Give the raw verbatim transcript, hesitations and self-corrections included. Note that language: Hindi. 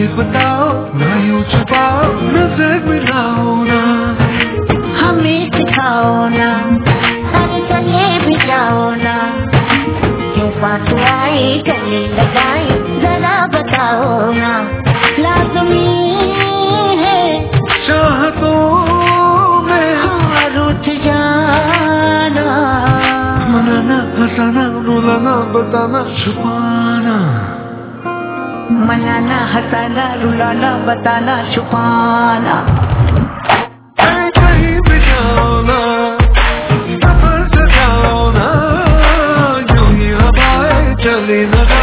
बताओ ना यूं छुपाओ नजर मिलाओ ना हमें सिखाओ ना सारे चले भी जाओ ना क्यों पास आए गले लगाए जरा बताओ ना लाज़मी है चाहतों में हाँ रूठ जाना मनाना हंसाना रुलाना बताना छुपाना मनाना हंसाना रुलाना बताना छुपाना कहीं भी जाओ ना सफर सजाओ ना यूं ही हवाएं चली न